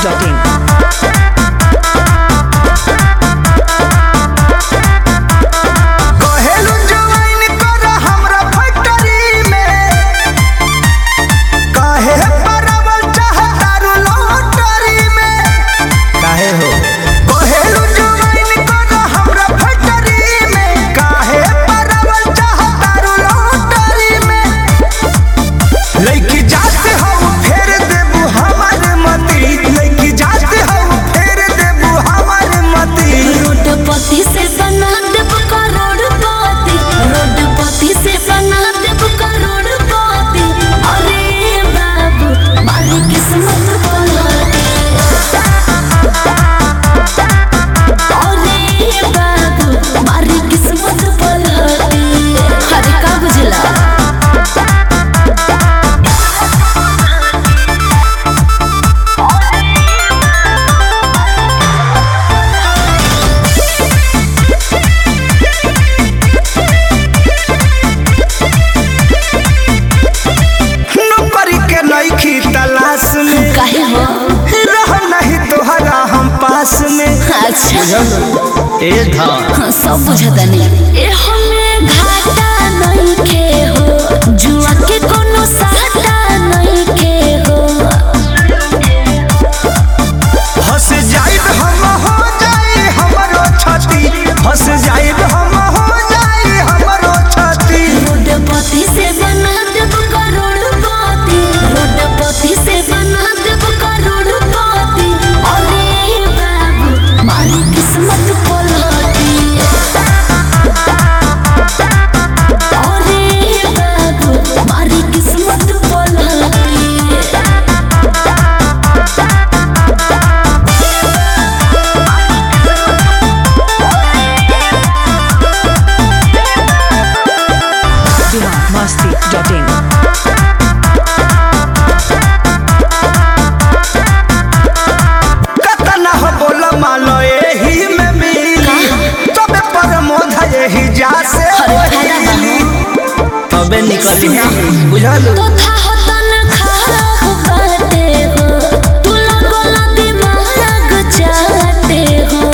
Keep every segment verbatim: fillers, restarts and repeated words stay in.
Dot in. ए धा सब बुझतनी ए हमें घाटा नहीं के हो जुआ के कोनो साटा नहीं के हो हंस जाइब हम हो जाई हमरो छाती हंस जाइब हम हो जाई हमरो छाती रोडपति से बना देब करोड़पति रोडपति से बना देब करोड़पति अरे बाबू मारी किस्मत मस्ती डॉट इन। कतना हो बोला मालो एही में मिली तबे पर मोधा एही जा से तबे निकली बुझल तो था होतन खा बाटे हो तू लगोला दिमाग चाटे हो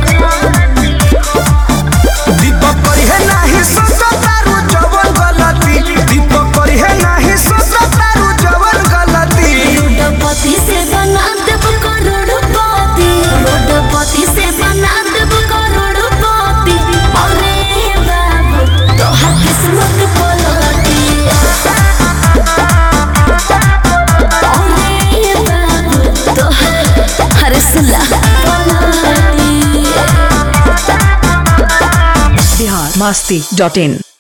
दीपक करिहे नाही सोचो तारू जवन गलती दीपक करिहे नाही सोचो तारू जवन गलती रोडपति से बना देब करोड़पति रोडपति से बना देब करोड़पति अरे बाबू तोहार किस्मत पलटी अरे बाबू तोहार अरे सुला पलटी बिहार मस्ती डॉट इन।